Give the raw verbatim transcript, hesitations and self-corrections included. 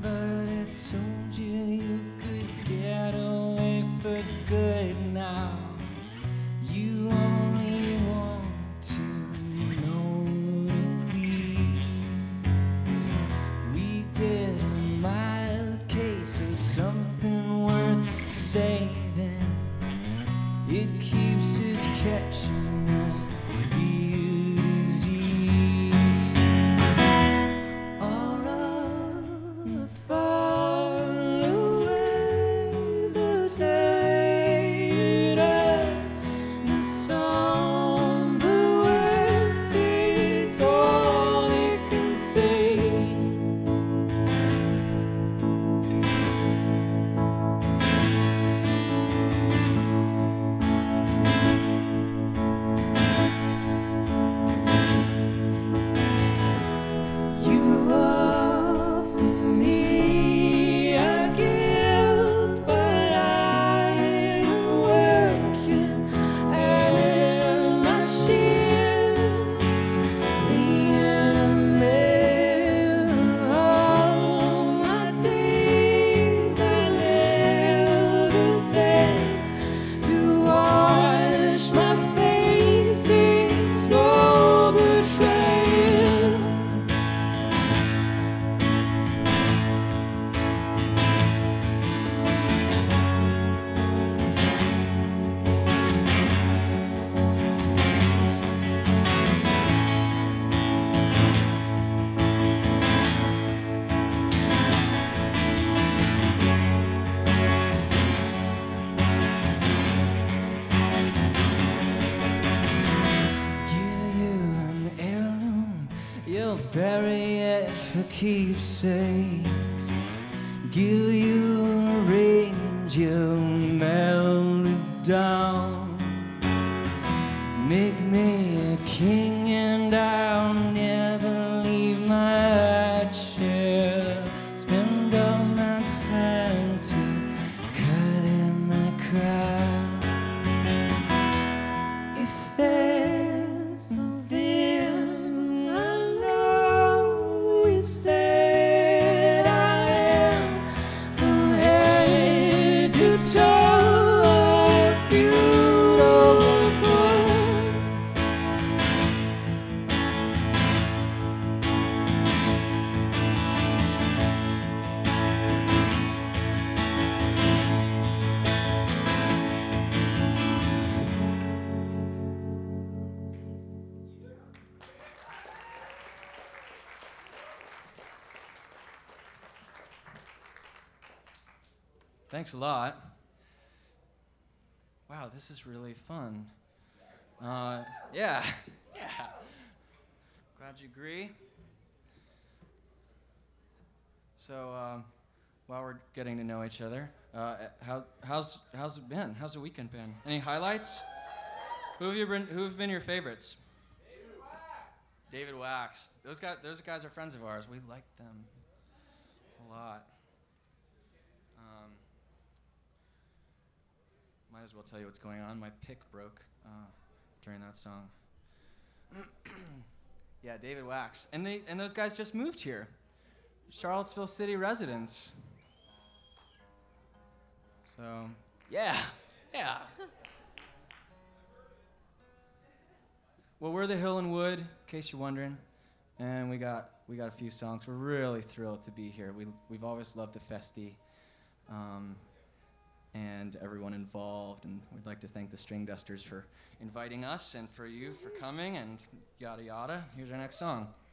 but I told you you could get away for good now. You only want to know to please. We get a mild case of something worth saving. It keeps us catching a real disease. All of the followers are tired of the somber words. It's all they can say. Bury it for keepsake. Give you a range, you'll melt it down. Make me a king and I'll never leave my chair. Spend all my time to color my crown. If there's something Thanks a lot. Wow, this is really fun. Uh, yeah, yeah. Glad you agree. So, um, while we're getting to know each other, uh, how, how's how's it been? How's the weekend been? Any highlights? Who have you been? Who have been your favorites? David Wax. David Wax. Those guys. Those guys are friends of ours. We like them a lot. Um, Might as well tell you what's going on. My pick broke uh, during that song. Yeah, David Wax. And they and those guys just moved here. Charlottesville City residents. So, yeah, yeah. Well, we're the Hill and Wood, in case you're wondering. And we got we got a few songs. We're really thrilled to be here. We, we've always loved the Festi. Um, and everyone involved, and we'd like to thank the String Dusters for inviting us and for you for coming, and yada yada. Here's our next song.